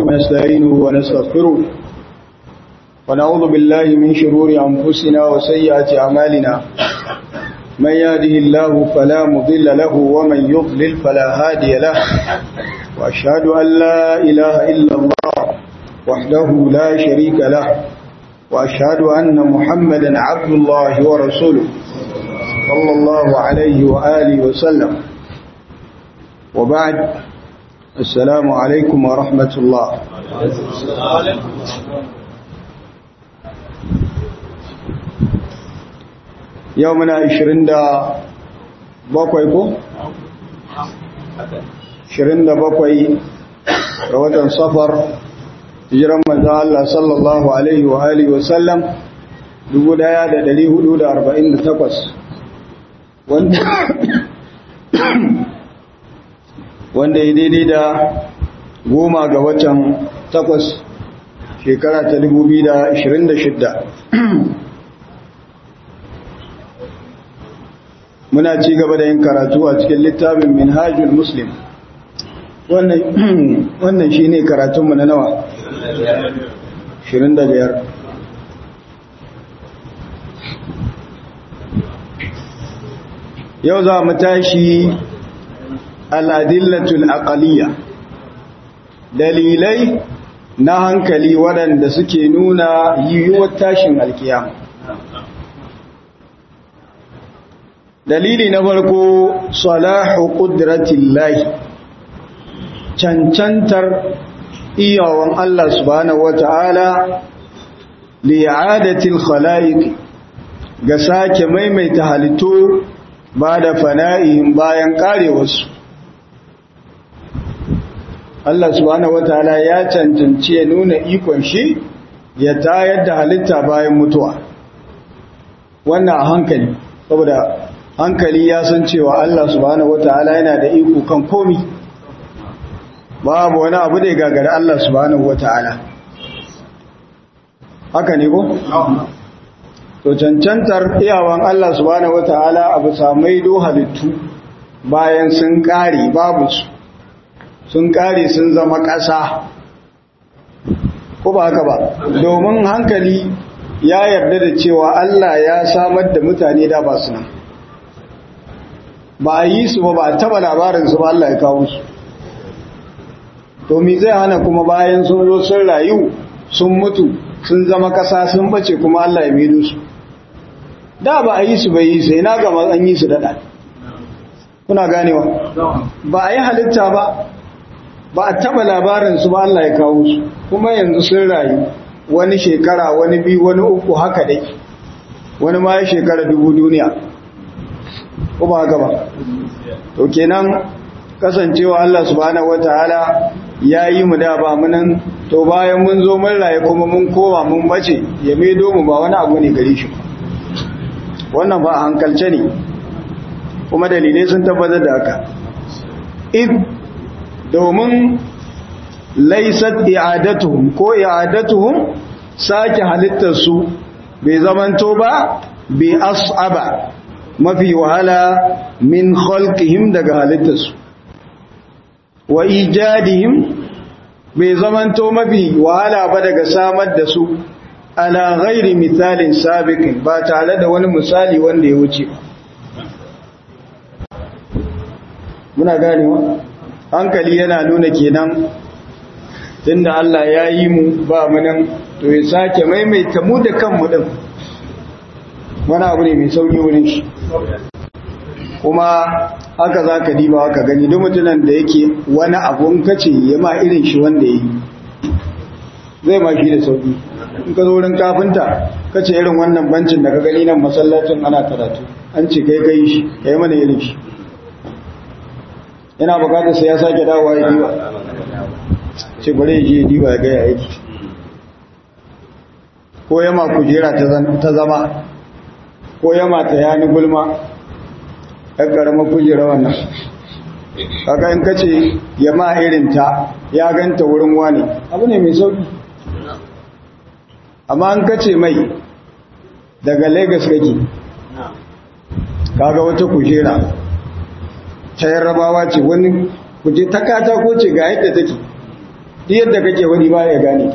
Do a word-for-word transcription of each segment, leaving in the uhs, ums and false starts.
ونستعينه ونستغفره ونعوذ بالله من شرور أنفسنا وسيئات أعمالنا من يهده الله فلا مضل له ومن يضلل فلا هادي له وأشهد أن لا إله إلا الله وحده لا شريك له وأشهد أن محمدا عبد الله ورسوله صلى الله عليه وآله وسلم وبعد السلام عليكم ورحمة الله يومنا عشرين دا بقوي كو عشرين دا بقوي رواتن صفر hijiran manzo Allah sallallahu alaihi wa alihi wa sallam dubu ɗaya da ɗari hudu da arba'in da takwas wanda wanda ya daidai da goma ga watan takwas shekara ta dubu biyu da ashirin da shidda. Muna ci gaba da yin karatu a cikin littafin Minhajul Muslim. Wannan wannan shine karatunmu na nawa? ashirin da biyar. Yau za mu tashi al'adillatul aqaliyya, dalilai na hankali waɗanda suke nuna yiwuwar tashin alkiyama. Dalili na farko, salahu ƙudratillahi, cancantar iyawan Allah subhanahu wa ta'ala li'adatil khala'iq ga sake maimaita halittu ba da fana'ihim bayan karewarsu. Allah subhanahu wa ta'ala ya cancanci ya nuna ikon shi ya tayar da halitta bayan mutuwa. Wannan a hankali, saboda hankali ya san cewa Allah subhanahu wa ta'ala yana da iko kan komi. Babu wani abu da ya gagara Allah subhanahu wata'ala. Haka ne ko? To cancantar iyawan Allah subhanahu wata'ala abu samai do halittu bayan sun kare babu su sun kare sun zama ƙasa ko ba haka ba, domin hankali ya yarda da cewa Allah ya samar da mutane da ba su nan, ba a yi su ba, ba a taba labarinsu ba, Allah ya kawo su. To mi zai hana kuma bayan sun zo sun rayu sun mutu sun zama kasa sun bace kuma Allah ya mido su? Da ba a yi su bai yi sai na gama an yi su daɗa. Kuna ganewa? Ba a yi halitta ba, ba a taɓa labarinsu ba, Allah ya kawo su kuma yanzu sun rayu wani shekara wani biyu wani uku haka dai, wani ma ya shekara dubu duniya ko ba haka ba. To kenan kasancewa Allah subhanahu wataala ya yi mu da ba munan, to bayan mun zo mun raye kuma mun kowa mun bace ya maido mu ba wani abu ne gare shi. Wannan ba a hankalce ne kuma dalilai sun tabbatar da haka. If domin laysat i'adatuhum ko i'adatuhum sake halittar su bai zamanto ba bi as'aba mafi wahala min khalqihim daga halittar su, wa ijadihim bai zamanto mafi wahala ba daga samar da su ala ghairi misalin sabiqin ba tare da wani misali wanda ya wuce. Muna ganewa hankali yana nuna kenan tunda Allah ya yi mu ba mu nan, to ya sake maimaita mu da kanmu din wani abu ne mai sauki wurin shi. Kuma haka za ka diba haka gani duk mutunan da yake wani abun kace ya ma irin shi wanda ya yi zai ma shi da sauki. In ka zo wurin kafinta kace irin wannan bancin da ka gani nan masallacin ana karatu an ce kai kai shi kai mana irin shi, yana bukatar sai ya sake dawowa ya diba ce bare ya je ya diba ya ga ya aiki. Ko yama kujera ta zama ko yama ta yani gulma ɗan ƙaramar kujera wannan, kaga in kace ya ma irinta ya ganta wurin wani abu ne mai sauki. Amma an kace mai daga Lagos kake kaga wata kujera ta yarrabawa ce, wani kuje ta katako ce ga yadda take yadda kake wani ba ya gane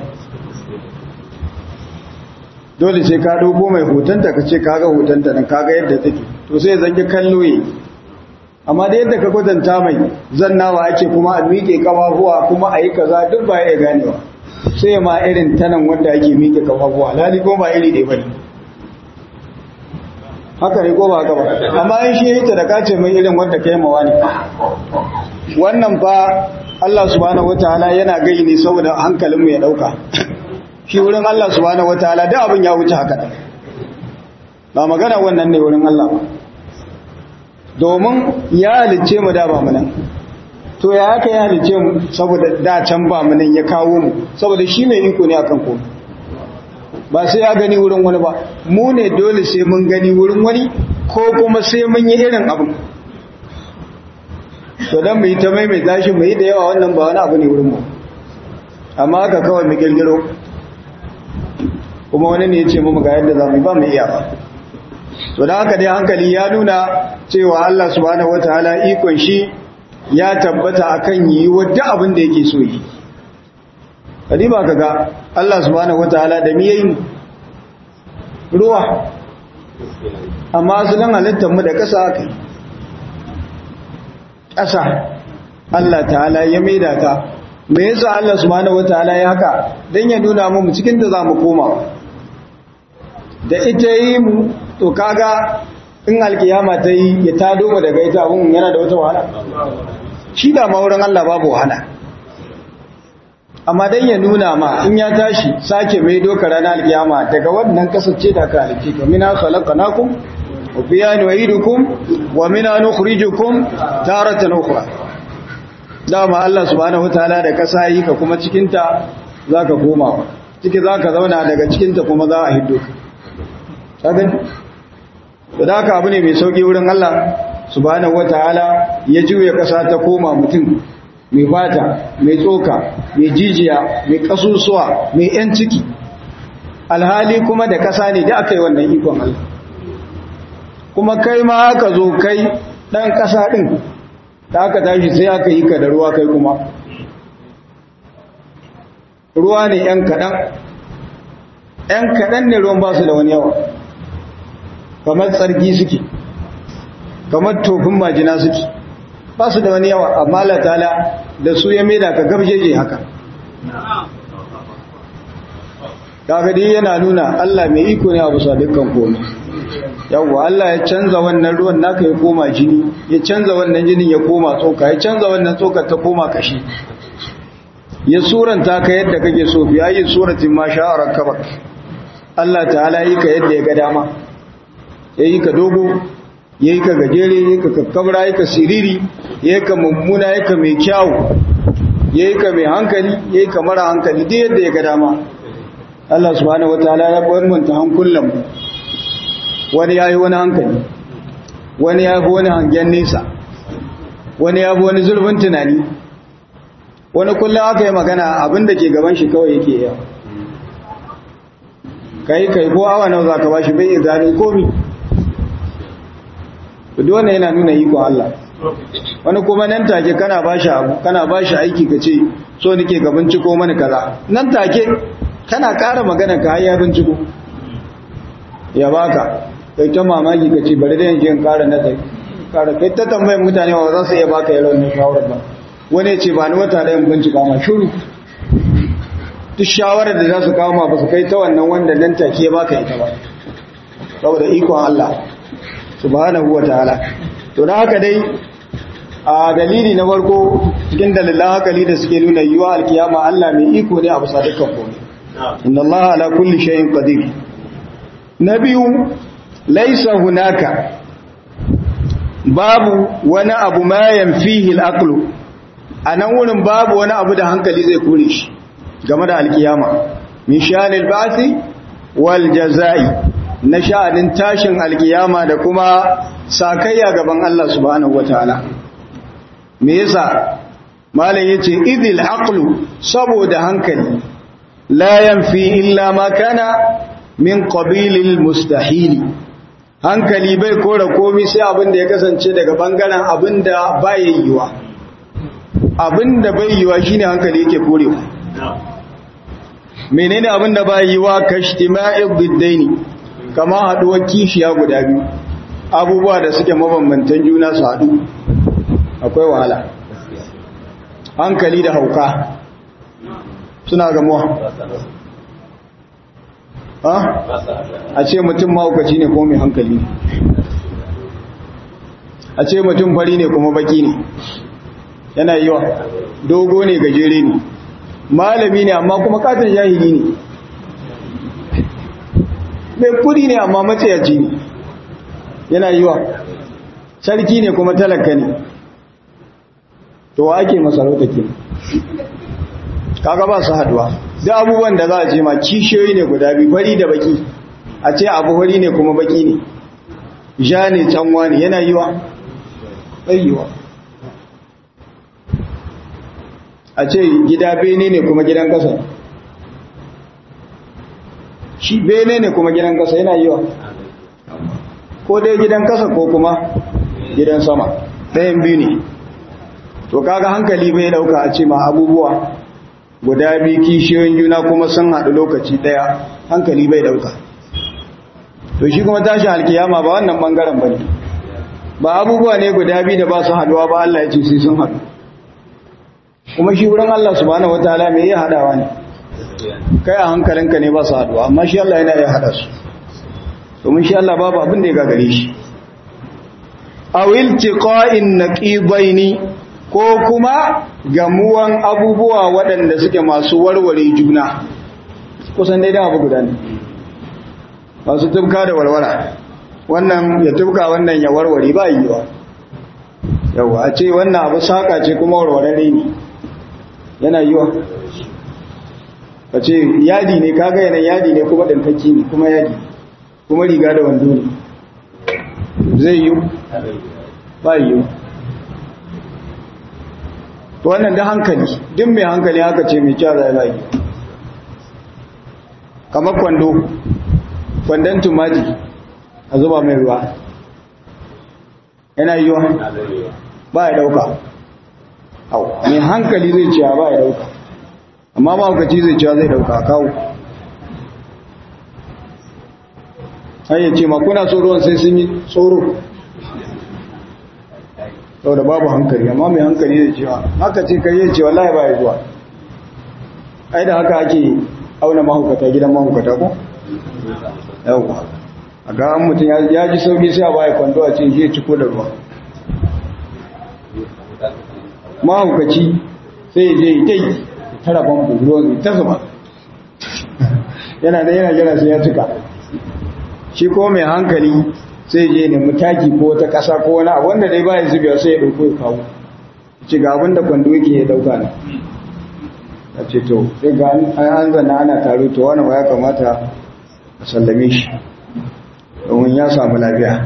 dole sai ka ɗauko mai hotonta ka ce kaga hotonta nan kaga yadda take to sai zanki kallo yi amma da yadda ka kwatanta mai zannawa ake kuma a miƙe ƙafafuwa kuma a yi kaza duk ba ya ganewa sai ma irin tanan wanda ake miƙe ƙafafuwa lali ko ba iri ɗaya bane haka ne ko ba haka ba amma in shi yake da kace mai irin wanda kai mawa ne wannan fa Allah subhanahu wataala yana gai ne saboda hankalinmu ya dauka shi wurin Allah subhanahu wataala da abin ya wuce haka ba magana wannan ne wurin Allah domin ya halice mu da ba mu nan to ya haka ya halice mu saboda da can ba mu nan ya kawo mu saboda shi mai iko ne akan komai ba sai ya gani wurin wani ba mu ne dole sai mun gani wurin wani ko kuma sai mun yi irin abin to dan mu yi ta maimaita shi mu yi da yawa wannan ba wani abu ne wurin mu amma haka kawai mu girgiro kuma wani ne ya ce mu ga yadda za mu yi ba mu iya ba to da haka dai hankali ya nuna cewa Allah subhanahu wataala ikon shi ya tabbata akan yi wadda abin da yake so yi kadiba kaga Allah subhanahu wataala da me yayin ruwa amma asalin halittar mu da kasa kai kasa Allah ta'ala ya maida ta me yasa Allah subhanahu wataala ya haka dan ya nuna mu cikin da zamu koma da ita yi mu to kaga in alkiyama ta yi ya tado mu daga ita abun yana da wata wahala shi da maurin Allah babu wahala amma dan ya nuna ma in ya tashi sake mai doka ranar alkiyama daga wannan kasance da ka halice ka mina khalaqnakum wa fiha nu'idukum wa mina nukhrijukum taratan ukhra dama Allah subhanahu wataala da kasa yi ka kuma cikin ta zaka koma ciki zaka zauna daga cikin ta kuma za a hiddo ka sabin da haka abu ne mai sauki wurin Allah subhanahu wataala ya juye kasa ta koma mutum mai fata mai tsoka mai jijiya mai kasusuwa mai yan ciki alhali kuma da kasa ne da aka yi wannan ikon Allah kuma kai ma aka zo kai dan kasa din da aka tashi sai aka yi ka da ruwa kai kuma ruwa ne yan kadan yan kadan ne ruwan ba su da wani yawa kamar tsarki suke kamar tofin majina suke ba su da wani yawa amma Allah ta'ala da su ya maida ka gabjeje haka kaga dai yana nuna Allah mai iko ne a bisa dukkan komai yawa Allah ya canza wannan ruwan naka ya koma jini ya canza wannan jinin ya koma tsoka ya canza wannan tsokar ta koma kashi ya suranta ka yadda kake so fi ayi suratin ma sha'a rakkabak Allah ta'ala yi ka yadda ya ga dama yayi ka dogo yayi ka gajere yayi ka kakkabra yayi ka siriri yayi ka mummuna yayi ka mai kyau yayi ka mai hankali yayi ka mara hankali duk yadda ya ga dama Allah subhanahu wataala ya bambanta hankulan wani yayi wani hankali wani yayi wani hangen nesa wani yayi wani zulfin tunani wani kullum aka yi magana abinda ke gaban shi kawai yake yawa kai kai ko awa nawa zaka bashi bai gane komai duk wannan yana nuna iko Allah wani kuma nan take kana bashi abu kana bashi aiki kace so nake ga binciko mani kaza nan take kana ƙara magana ka ya binciko ya baka kai ta mamaki kace bari da yanzu in ƙara nazari ƙara kai ta tambayar mutane wa za su iya baka yaron ne shawarar ba wani ya ce ba ni wata da yin bincika ma shiru duk shawarar da za su kawo ma ba su kai ta wannan wanda nan take baka ita ba saboda ikon Allah subhanahu wataala to da haka dai a dalili na farko cikin dalilan hakali da suke nuna yiwa alkiyama Allah mai iko ne a bisa dukkan komai inna Allah ala kulli shay'in qadir nabiyu laysa hunaka babu wani abu ma yanfihi al-aqlu anan wurin babu wani abu da hankali zai kore shi game da alkiyama min sha'anil ba'thi wal jazaa'i na sha'anin tashin alkiyama da kuma sakayya gaban Allah subhanahu wataala me yasa malam yace idil aqlu saboda hankali la yanfi illa ma kana min qabilil mustahil hankali bai kora komai sai abin da ya kasance daga bangaren abin da bai yiwa abin da bai yiwa shine hankali yake korewa menene abin da ba yi wa kashtima'i biddaini kama haduwar kishiya guda biyu abubuwa da suke mabambantan juna su hadu akwai wahala hankali da hauka suna gamuwa ha a ce mutum mahaukaci ne kuma mai hankali ne a ce mutum fari ne kuma baki ne yana yiwa dogo ne gajere ne malami ne amma kuma katon jahili ne mai kudi ne amma matsayaci ne yana yiwa sarki ne kuma talaka ne to wa ake masarauta ke kaga ba su haduwa da abubuwan da za a ce ma kishiyoyi ne guda biyu fari da baki a ce abu fari ne kuma baki ne ja ne canwa ne yana yiwa yiwa a ce gida bene ne kuma gidan kasa shi bene ne kuma gidan kasa yana yiwa ko dai gidan kasa ko kuma gidan sama ɗayan biyu ne to kaga hankali bai dauka a ce ma abubuwa guda biyu kishiyoyin juna kuma sun haɗu lokaci ɗaya hankali bai dauka to shi kuma tashi alkiyama ba wannan bangaren bane ba abubuwa ne guda biyu da ba su haɗuwa ba Allah ya ce sai sun haɗu kuma shi wurin Allah subhanahu wataala me ya haɗawa ne kai a hankalinka ne ba su haɗuwa amma shi Allah yana iya haɗa su domin shi Allah babu abin da ya gagare shi awil tiqa'in naqibaini ko kuma gamuwan abubuwa waɗanda suke masu warware juna kusan dai da abu guda ne masu tubka da warwara wannan ya tubka wannan ya warware ba yiwa yawa a ce wannan abu saka ce kuma warwarare ne yana yiwa a ce yadi ne kaga yana yadi ne kuma ɗankaki ne kuma yadi kuma riga da wando ne zai yi ba yiwu to wannan da hankali duk mai hankali haka ce mai kyara ya lagi kamar kwando kwandon tumaji a zuba mai ruwa yana yiwa ba ya dauka au mai hankali zai ciya ba ya dauka amma mahaukaci zai ciya zai dauka kawo hanyar ce ma kuna tsoron sai sun yi tsoro sau da babu hankali amma mai hankali zai cewa haka ce kai yin cewa wallahi ba ya zuwa ai da haka ake auna mahaukata gidan mahaukata ko? yawwa a ga an mutum ya ji sauki sai a baya kwando a ce shi ciko da ruwa mahaukaci sai ya je ita yi tara bambu ruwan ta zuba yana da yana jira sai ya cika shi ko mai hankali sai je ne mutaki ko wata ƙasa ko wani abu wanda dai bayan zubewa sai ya ɗauko ya kawo ci ga abin da kwando yake ya ɗauka ne a ce to sai ga an zanna ana taro to wani ba ya kamata a sallame shi domin ya samu lafiya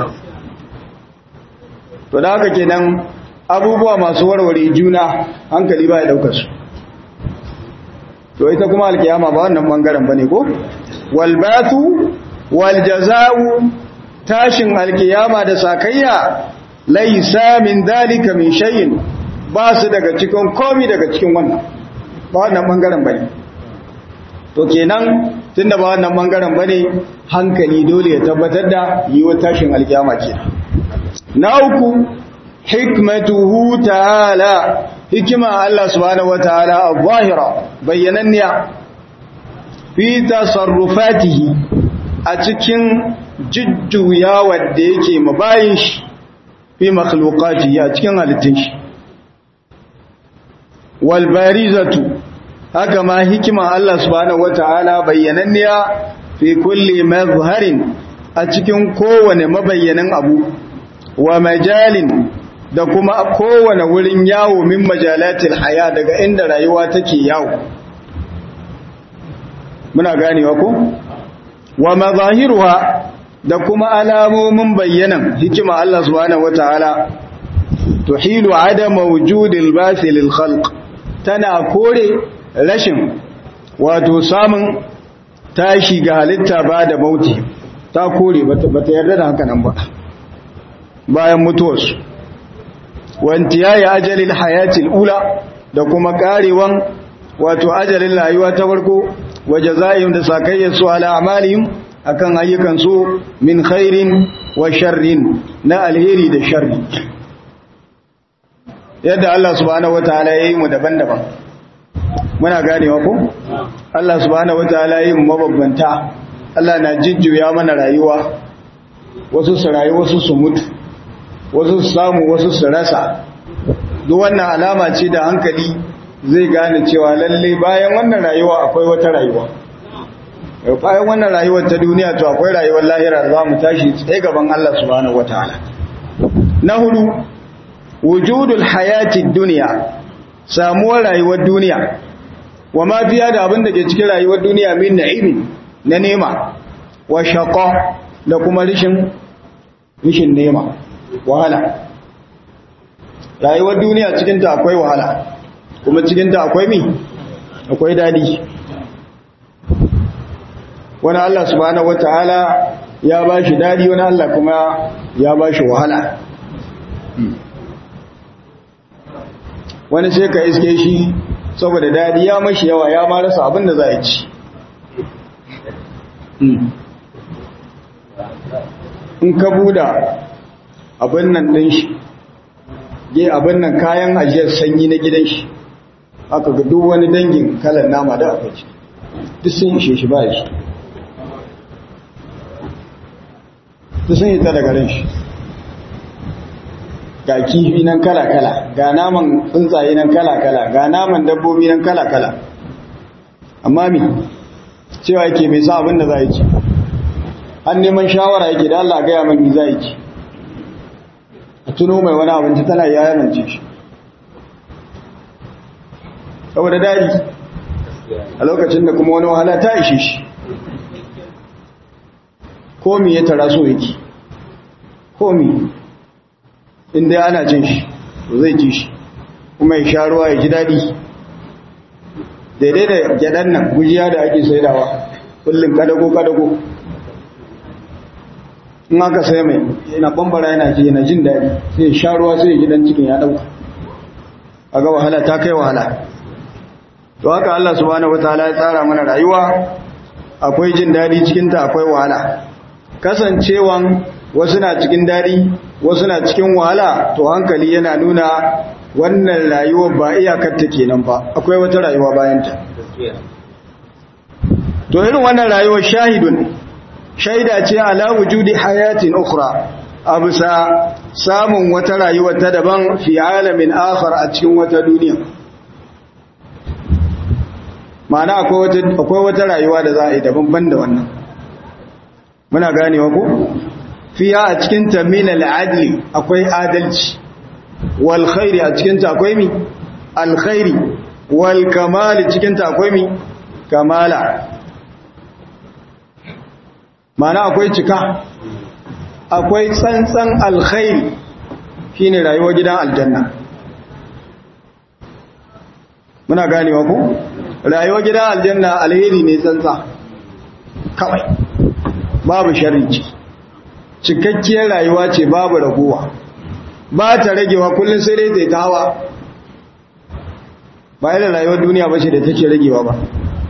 to da haka kenan abubuwa masu warware juna hankali ba ya ɗaukar su to ita kuma alkiyama ba wannan bangaren bane ko walbatu waljaza'u tashin alkiyama da sakayya laisa min dalika min shay'in ba su daga cikin komi daga cikin wannan ba wannan bangaren bane to kenan tunda ba wannan bangaren bane hankali dole ya tabbatar da yiwuwar tashin alkiyama kenan na uku hikmatuhu ta'ala hikima Allah subhanahu wataala al-zahira bayyananniya fi tasarrufatihi a cikin jujjuyawa da yake mabayin shi fi makhluqati a cikin halittun shi wal barizatu haka ma hikima Allah subhanahu wataala bayyananniya fi kulli mazharin a cikin kowane mabayyanan abu wa majalin da kuma kowane wurin yawo min majalatil haya daga inda rayuwa take yawo muna ganewa ko wa mazahiruha da kuma alamomin bayyanan hikima Allah subhanahu wataala tuhilu adama wujudil basil lil khalq tana kore rashin wato samun tashi ga halitta ba da mauti ta kore bata yarda da haka nan ba bayan mutuwarsu wantiya ya ajalil hayatil ula da kuma karewan wato ajalin rayuwa ta farko wa jazaihim da sakayyar su ala amalihim akan ayyukan su min khairin wa sharrin na alheri da sharri yadda Allah subhanahu wataala yayi mu daban-daban muna ganewa ko Allah subhanahu wataala yayi mu mababbanta Allah na jijjuya mana rayuwa wasu su rayu wasu su mutu wasu su samu wasu su rasa duk wannan alama ce da hankali zai gane cewa lalle bayan wannan rayuwa akwai wata rayuwa bayan wannan rayuwar ta duniya to akwai rayuwar lahira da za mu tashi tsaye gaban Allah subhanahu wataala na hudu wujudul hayatid dunya samuwar rayuwar duniya wa ma fiya da abin da ke cikin rayuwar duniya min na'imin na nema wa shaqa da kuma rishin rishin nema wahala rayuwar duniya cikin ta akwai wahala kuma cikin ta akwai mi akwai dadi wani Allah subhanahu wataala ya bashi dadi wani Allah kuma ya bashi wahala wani sai ka iske shi saboda dadi ya mashi yawa ya ma rasa abin da za a ci in ka buda abin nan din shi ge abin nan kayan ajiyar sanyi na gidan shi aka ga duk wani dangin kalan nama da aka ci duk sun ishe shi ba shi duk sun yi ta daga ran shi ga kifi nan kala-kala ga naman tsuntsaye nan kala-kala ga naman dabbobi nan kala-kala amma mi cewa yake mai sa abin da za a ci an neman shawara yake da Allah gaya mai za a ci a tuno mai wani abinci tana yayarance shi saboda daji a lokacin da kuma wani wahala ta ishe shi komi ya tara so yake komi inda ana cin shi zai ci shi kuma ya sha ruwa ya ji daɗi daidai da gyaɗan nan gujiya da ake saidawa kullum kadago-kadago in aka sai mai yana bambara yana ji yana jin daɗi sai ya sha ruwa sai ya ji ɗan cikin ya ɗauka a ga wahala ta kai wahala to haka Allah subhanahu wataala ya tsara mana rayuwa akwai jin daɗi cikinta akwai wahala kasancewan wasu na cikin daɗi wasu na cikin wahala to hankali yana nuna wannan rayuwar ba iyakarta kenan ba akwai wata rayuwa bayanta to irin wannan rayuwar shahidun shaida ce ala wujudi hayatin ukhra abusa samun wata rayuwar ta daban fi alamin akhar a cikin wata duniya ma'ana akwai wata akwai wata rayuwa da za a yi daban banda wannan muna ganewa ko fiya a cikin ta min al-adli akwai adalci wal khairi a cikin ta akwai mi al-khairi wal kamali cikin ta akwai mi kamala mana akwai cika akwai tsantsan alkhairi shine rayuwar gidan aljanna muna ganewa ku rayuwar gidan aljanna alheri ne tsantsa kawai babu sharri ce cikakkiyar rayuwa ce babu raguwa ba ta ragewa kullum sai dai ta hawa ba irin rayuwar duniya ba ce da take ragewa ba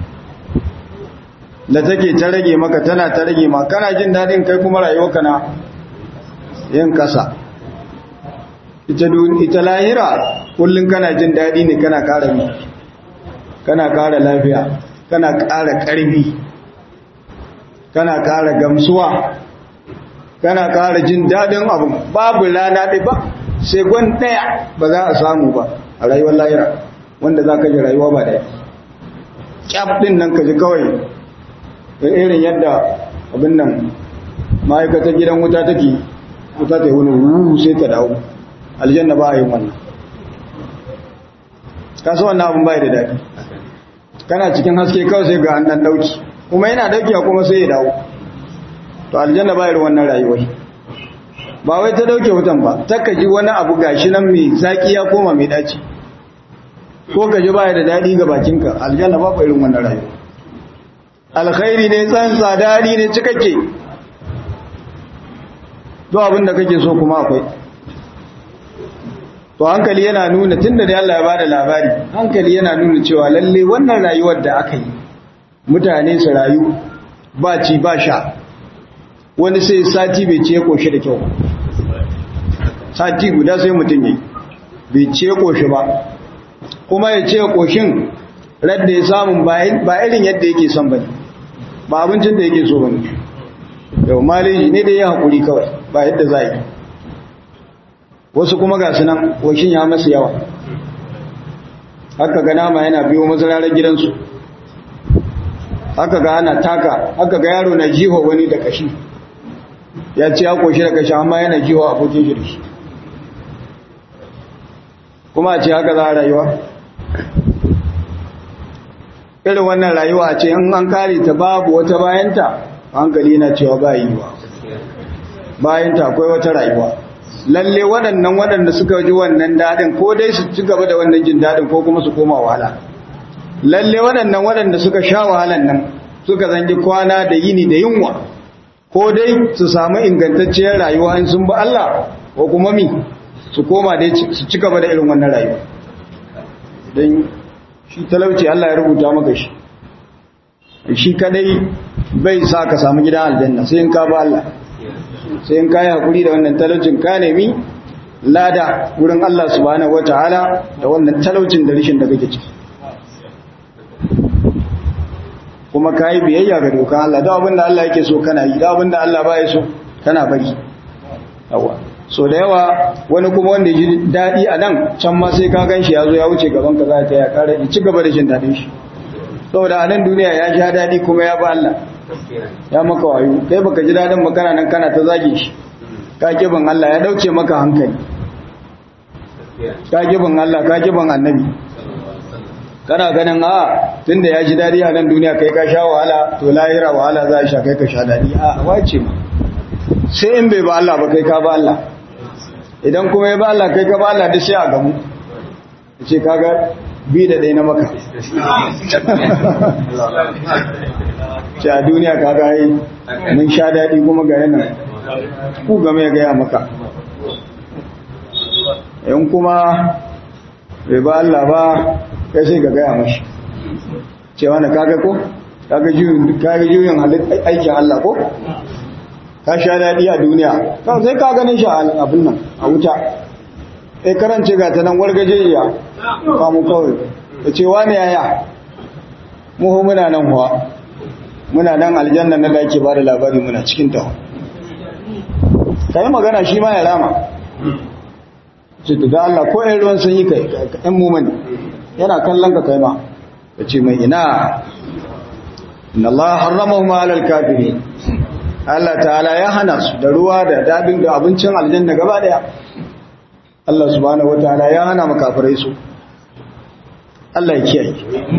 da take ta rage maka tana ta rage ma kana jin daɗin kai kuma rayuwarka na yin kasa ita ita lahira kullum kana jin daɗi ne kana ƙara mi kana ƙara lafiya kana ƙara ƙarfi kana ƙara gamsuwa kana ƙara jin daɗin abu babu rana ɗaya ba sai gwan ɗaya ba za a samu ba a rayuwar lahira wanda za ka ji rayuwa ba daɗi ƙyaf ɗin nan ka ji kawai da irin yadda abin nan ma'aikatar gidan wuta take wuta ta yi wani ruru sai ta dawo aljanna ba a yin wannan kasu wannan abin bai da daɗi kana cikin haske kawai sai ga hannun ɗauki kuma yana ɗauki kuma sai ya dawo to aljanna ba irin wannan rayuwai ba wai ta ɗauke wutan ba ta kaji wani abu gashi nan mai zaki ya koma mai daci ko kaji ba da daɗi ga bakinka aljanna ba irin wannan rayuwa alkhairi ne tsantsa daɗi ne cikakke duk abin da kake so kuma akwai to hankali yana nuna tunda da Allah ya bada labari hankali yana nuna cewa lalle wannan rayuwar da aka yi mutane su rayu ba ci ba sha wani sai sati bai ce koshi da kyau sati guda sai mutum yi bai ce koshi ba kuma ya ce koshin radda ya samu ba irin yadda yake son bane ba abincin da yake so bane yau maleji ne da ya haƙuri kawai ba yadda za yi wasu kuma ga su nan koshin ya masu yawa haka ga nama yana biyo mazararar gidansu haka ga ana taka haka ga yaro na jiho wani da kashi ya ce ya koshi da kashi amma yana jiho abokin shi da shi kuma a ce haka za a rayuwa irin wannan rayuwa a ce in an kare ta babu wata bayanta hankali na cewa ba yi ba bayanta akwai wata rayuwa lalle waɗannan waɗanda suka ji wannan daɗin ko dai su ci gaba da wannan jin daɗin ko kuma su koma wahala lalle waɗannan waɗanda suka sha wahalan nan suka zangi kwana da yini da yunwa ko dai su samu ingantacciyar rayuwa in sun bi Allah ko kuma mi su koma dai su ci gaba da irin wannan rayuwa don shi talauci Allah ya rubuta maka shi shi kadai bai sa ka samu gidan aljanna sai in ka bi Allah sai in ka yi hakuri da wannan talaucin ka nemi lada wurin Allah subhanahu wataala da wannan talaucin da rishin da kake ciki kuma ka yi biyayya ga dokan Allah da abinda Allah yake so kana yi da abinda Allah ba ya so kana bari yawa so da yawa wani kuma wanda ji daɗi a nan can ma sai ka gan shi ya zo ya wuce gaban ka za ta ya kare in ci gaba da jin daɗin shi saboda a nan duniya ya sha daɗi kuma ya ba Allah ya maka wayo kai baka ji daɗin makana nan kana ta zage shi ka kibin Allah ya ɗauke maka hankali ka kibin Allah ka kibin annabi kana ganin a tunda ya ji daɗi a nan duniya kai ka sha wahala to lahira wahala za a sha kai ka sha daɗi a wace ma sai in bai ba Allah ba kai ka ba Allah idan kuma ya ba Allah kai ka ba Allah duk sai a gamu ce kaga bi da ɗaya na maka ce a duniya kaga yi mun sha daɗi kuma ga yana ku game ya gaya maka in kuma bai ba Allah ba kai sai ga gaya mashi cewa na kaga ko kaga juyin aikin Allah ko ka sha daɗi a duniya sai ka ganin shi abin nan a wuta sai karance ga ta nan wargajejiya kamun kawai da cewa ne yaya muhu muna nan huwa muna nan aljanna na da ake ba da labari muna cikin ta ka yi magana shi ma ya rama ce da Allah ko ‘yan ruwan sun yi ka ‘yan mumani yana kallon ka kai ma ka ce mai ina inna Allah harrama ma alal kafiri Allah ta'ala ya hana su da ruwa da dadin da abincin aljanna gaba daya Allah subhanahu wataala ya hana makafirai su Allah ya kiyaye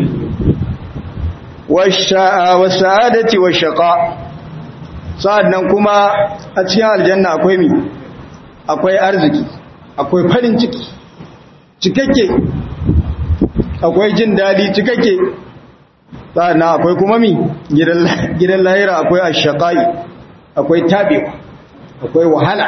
washa'a wasa'adati washaqa sa'annan kuma a cikin aljanna akwai mi akwai arziki akwai farin ciki cikakke akwai jin dadi cikakke sa'annan akwai kuma mi gidan lahira akwai ashaqai akwai tabewa akwai wahala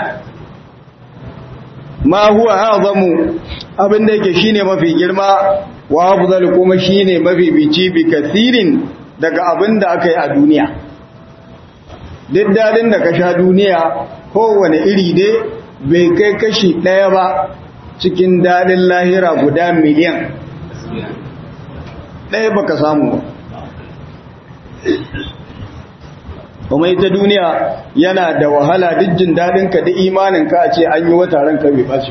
ma huwa azamu abinda yake shine mafi girma wa afdal kuma shine mafi bici bi kathirin daga abinda aka yi a duniya duk dadin da ka sha duniya kowane iri dai bai kai kashi daya ba cikin dadin lahira guda miliyan daya baka samu ba kuma ita duniya yana da wahala duk jin daɗinka da imaninka a ce an yi wata ranka bai bashi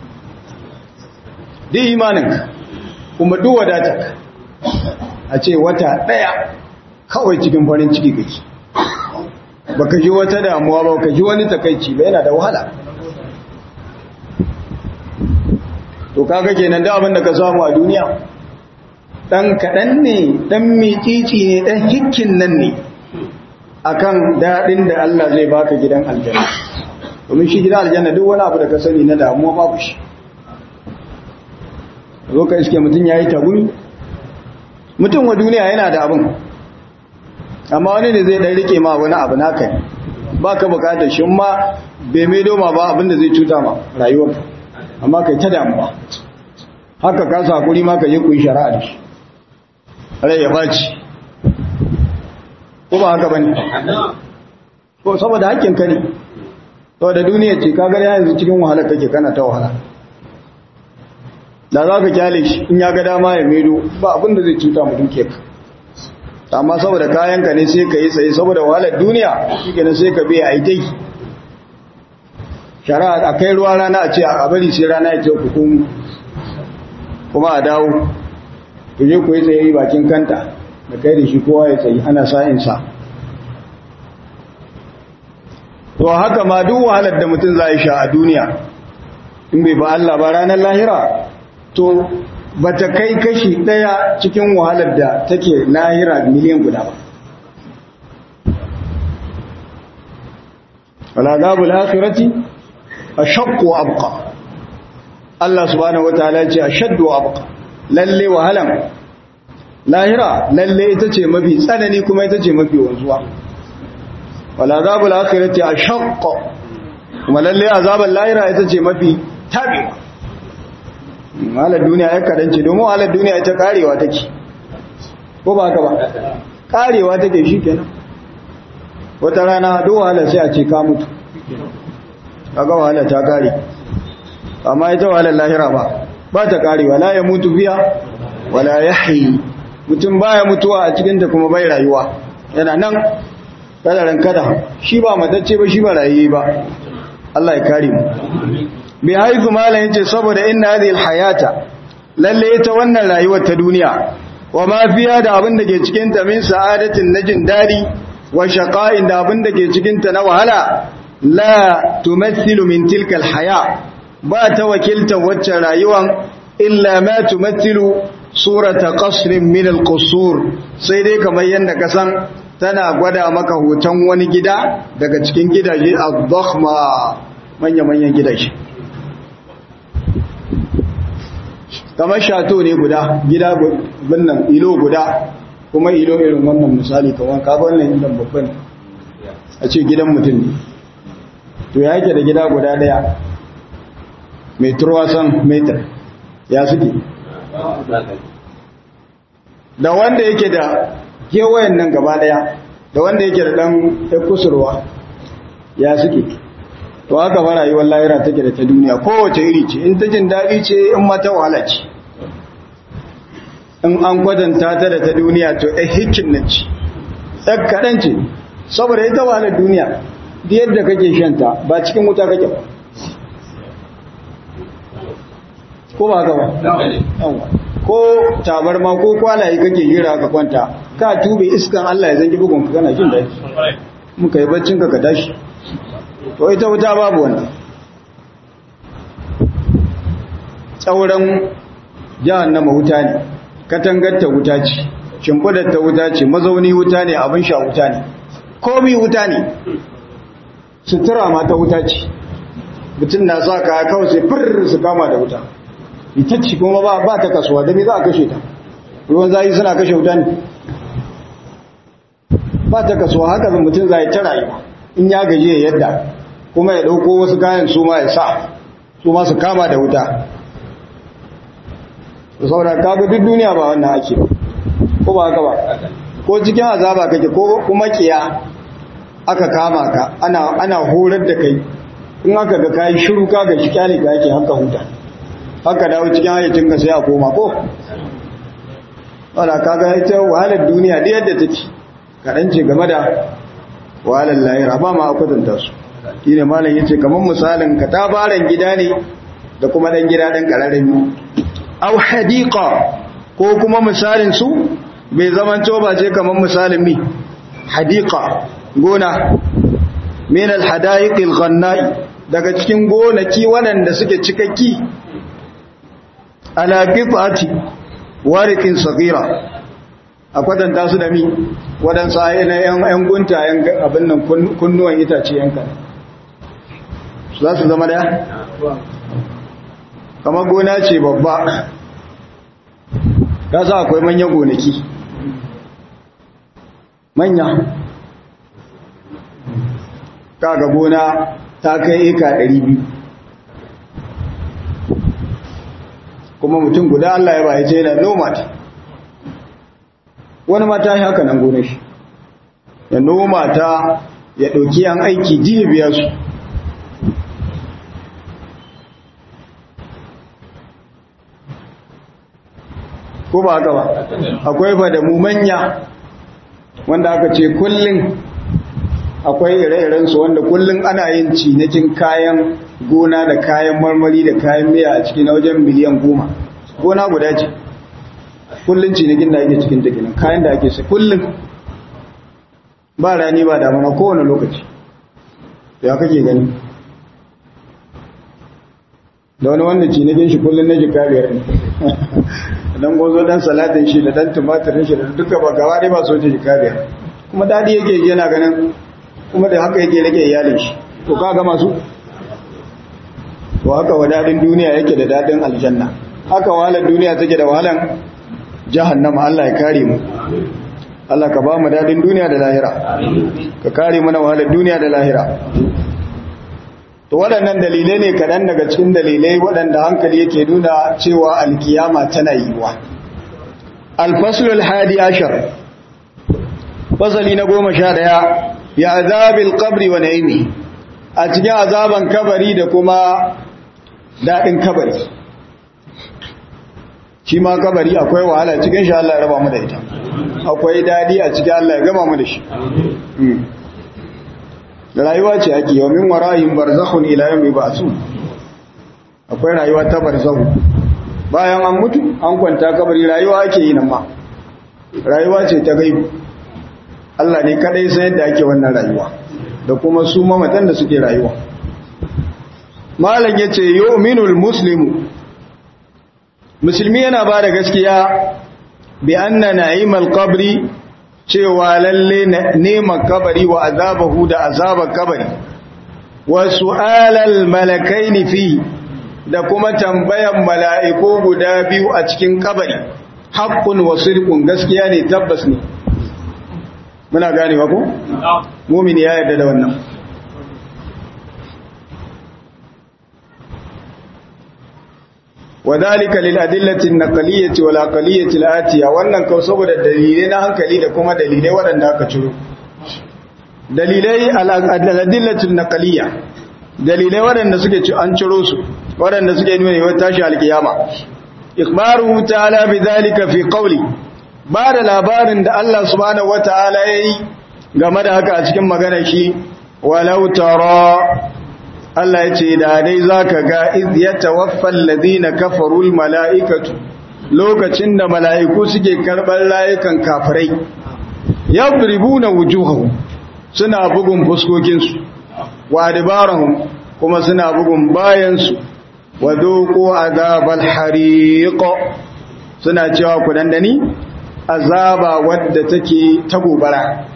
duk imaninka kuma duk wadatarka a ce wata ɗaya kawai cikin farin ciki kake baka ji wata damuwa ba ka ji wani takaici ba yana da wahala to kaga kenan da abin da ka samu a duniya ɗan kaɗan ne ɗan mitici ne ɗan hikkin nan ne akan daɗin da Allah zai baka gidan aljanna domin shi gidan aljanna duk wani abu da ka sani na damuwa babu shi zo ka iske mutum ya yi tagumi mutum wa duniya yana da abin amma wani ne zai ɗan rike ma wani abu naka ne ba ka bukatar shi ma bai mai doma ba abin da zai cuta ma rayuwarka amma kai ta damuwa haka ka sa hakuri ma ka je ku yi shari'a da shi rai ya baci ko ba haka bane ko saboda hakkin ka ne saboda duniya ce ka gani yanzu cikin wahala kake kana ta wahala da za ka kyale shi in ya ga dama ya medo ba abin da zai cuta mu duke ka amma saboda kayanka ne sai ka yi tsaye saboda wahalar duniya shi kenan sai ka biya aitai shari'a a kai ruwa rana a ce a bari sai rana ya ce ku kuma kuma a dawo ku je ku yi tsaye bakin kanta da kai da shi kowa ya tsaye ana sa'insa to haka ma duk wahalar da mutum za sha a duniya in bai ba Allah ba ranar lahira to ba ta kai kashi ɗaya cikin wahalar da take lahira miliyan guda ba. Al'adabul akhirati ashaqqu wa abqa. Allah subhanahu wataala ce ashaddu wa abqa. Lalle wahalan lahira lalle ita ce mafi tsanani kuma ita ce mafi wanzuwa. Al'adabul akhirati ashaqqu kuma lalle azabul lahira ita ce mafi tabewa. Wahalar duniya ya karanci domin wahalar duniya ita karewa take ko ba haka ba karewa take shi kenan wata rana duk wahalar sai a ce ka mutu kaga wahalar ta kare amma ita wahalar lahira ba ba ta karewa la ya mutu biya wala yahyi mutum baya mutuwa a cikin ta kuma bai rayuwa yana nan kadaran kada shi ba matacce ba shi ba rayi ba Allah ya kare mu bi haizu malan yace saboda inna hadhihi alhayata lalle ita wannan rayuwar ta duniya wa ma fiya da abin da ke cikin ta min sa'adatin najin dadi wa shaqa'in da abin da ke cikin ta na wahala la tumathilu min tilka alhaya ba ta wakilta wacce rayuwan illa ma tumathilu surata qasrin min alqusur sai dai kamar yanda ka san tana gwada maka hoton wani gida daga cikin gidaje ad-dakhma manya-manyan gidaje kamar shato ne guda gida wannan ilo guda kuma ilo irin wannan misali kamar kaga wannan gidan babban a ce gidan mutum ne to ya yake da gida guda daya mai turwasan metar ya suke da wanda yake da kewayen nan gaba daya da wanda yake da dan kusurwa ya suke to haka ba rayuwar lahira take da ta duniya kowace iri ce in ta jin daɗi ce in mata wahala ce in an kwadanta ta da ta duniya to ɗan hikin nan ce ɗan kaɗan ce saboda ita wahalar duniya da yadda kake shanta ba cikin wuta kake ba ko ba haka ba ko tabarma ko kwalaye kake hira ka kwanta ka tube iskan Allah ya zangi bugun ka kana jin daɗi muka yi baccin ka ka tashi to ita wuta babu wannan tsauran jahannama wuta ne katangar ta wuta ce shimfidar ta wuta ce mazauni wuta ne abin sha wuta ne komi wuta ne sutura ma ta wuta ce mutum na sa ka kawai sai fir su kama da wuta ita ce kuma ba ba ta kasuwa da me za a kashe ta ruwan zai suna kashe wuta ne ba ta kasuwa haka mutum zai ta rayuwa in ya gaji ya yadda kuma ya ɗauko wasu kayan su ma ya sa su ma su kama da wuta da saboda kaga duk duniya ba wannan ake ko ba haka ba ko cikin azaba kake ko kuma kiya aka kama ka ana ana horar da kai in aka ga kai shiru ka ga shikali ka yake haka huta haka dawo cikin hayyacin ka sai a koma ko wala kaga ita wahalar duniya da yadda take kadan ce game da wahalar lahira ba ma akwatanta su shine malam yace kaman misalin ka tabaran gida ne da kuma dan gida dan kararrami aw hadiqa ko kuma misalin su bai zaman to ba ce kaman misalin mi hadiqa gona min al hadaiq al ghannai daga cikin gonaki waɗanda suke cikakki ala qitati wariqin saghira akwatanta su da mi waɗansu ayyana yan gunta yan abin nan kunnuwan itace yanka za su zama daya kamar gona ce babba ta sa akwai manyan gonaki manya kaga gona ta kai eka ɗari biyu kuma mutum guda Allah ya ba ya ce yana noma ta wani mata ya haka nan gone shi ya noma ta ya ɗauki yan aiki jiya biya su ko ba haka ba akwai ba da mu manya wanda aka ce kullum akwai ire-irensu wanda kullum ana yin cinikin kayan gona da kayan marmari da kayan miya a cikin wajen miliyan goma gona guda ce kullum cinikin da ake cikin takinan kayan da ake sai kullum ba rani ba damana kowane lokaci ya kake gani da wani wanda cinikin shi kullum na jika biyar ne dan gozo dan salatin shi da dan tumatirin shi da duka ba gaba dai ba so ta jika biyar kuma dadi yake yana ganin kuma da haka yake rage iyalin shi to kaga masu to haka wadadin duniya yake da dadin aljanna haka wahalar duniya take da wahalan jahannama Allah ya kare mu Allah ka ba mu dadin duniya da lahira ka kare mana wahalar duniya da lahira to waɗannan dalilai ne kaɗan daga cikin dalilai waɗanda hankali yake nuna cewa alkiyama tana yiwuwa alfaslul hadi ashar fasali na goma sha ɗaya ya azabil qabri wa na'imi a cikin azaban kabari da kuma daɗin kabari shi ma kabari akwai wahala cikin shi Allah ya raba mu da ita akwai daɗi a cikin Allah ya gama mu da shi rayuwa ce ake yau min wara'in barzakhun ila yawmi ba'sun akwai rayuwa ta barzakhu bayan an mutu an kwanta kabari rayuwa ake yi nan ma rayuwa ce ta gaibu Allah ne kadai san yadda ake wannan rayuwa da kuma su mamatan da suke rayuwa malam yace yu'minul muslimu musulmi yana ba da gaskiya bi anna na'imal qabri cewa lalle neman kabari wa azabahu da azabar kabari wa su'alal malakaini fi da kuma tambayan mala'iku guda biyu a cikin kabari haqqun wa sidqun gaskiya ne tabbas ne muna gane ba ko mu'mini ya yarda da wannan wadhalika lil adillati an-naqliyyati wal aqliyyati al-atiya wannan kau saboda dalilai na hankali da kuma dalilai waɗanda aka ciro dalilai al-adillati an-naqliyya dalilai waɗanda suke ci an ciro su waɗanda suke nuna yawan tashi al-kiyama ikhbaruhu ta'ala bidhalika fi qawli ba da labarin da Allah subhanahu wata'ala yayi game da haka a cikin maganar shi walau tara Allah ya ce da dai za ka ga iz ya tawaffal ladina kafarul mala'ikatu lokacin da mala'iku suke karɓar layukan kafirai yadribuna wujuhahum suna bugun fuskokinsu wa adbarahum kuma suna bugun bayansu wa dhuqu azabal hariq suna cewa ku dandani azaba wadda take ta gobara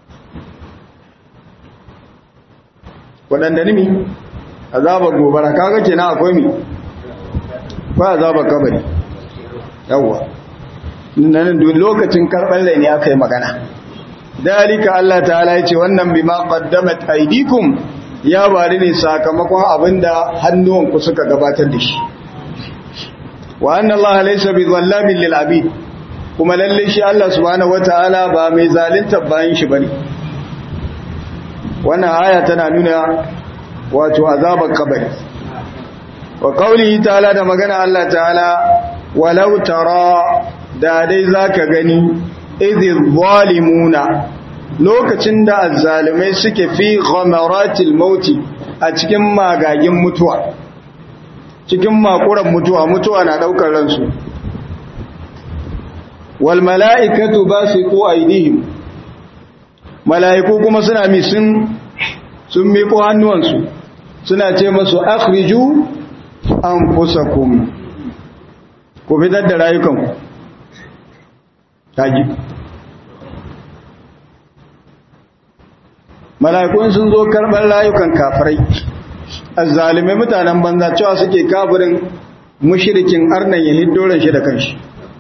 ku dandani mi azabar gobara kaga kenan akwai mi ba azabar kabari yawa nan duk lokacin karban rai ne aka yi magana dalika Allah ta'ala yace wannan bima qaddamat aydikum ya bari ne sakamakon abinda hannuwanku suka gabatar da shi wa anna Allah laysa bizallamin lil abid kuma lalle shi Allah subhanahu wataala ba mai zalunta bayin shi bane wannan aya tana nuna wato azabar kabari wa qaulihi ta'ala da magana Allah ta'ala walau tara da dai zaka gani idhiz zalimuna lokacin da azzalimai suke fi ghamaratil mauti a cikin magagin mutuwa cikin makuran mutuwa mutuwa na daukar ransu wal mala'ikatu basiqu aydihim mala'iku kuma suna mi sun sun miko hannuwansu suna ce masu akhriju anfusakum ku fitar da rayukanku kaji mala'ikun sun zo karɓar rayukan kafirai azzalimai mutanen banza cewa suke kafirin mushrikin arnan ya hiddoran shi da kanshi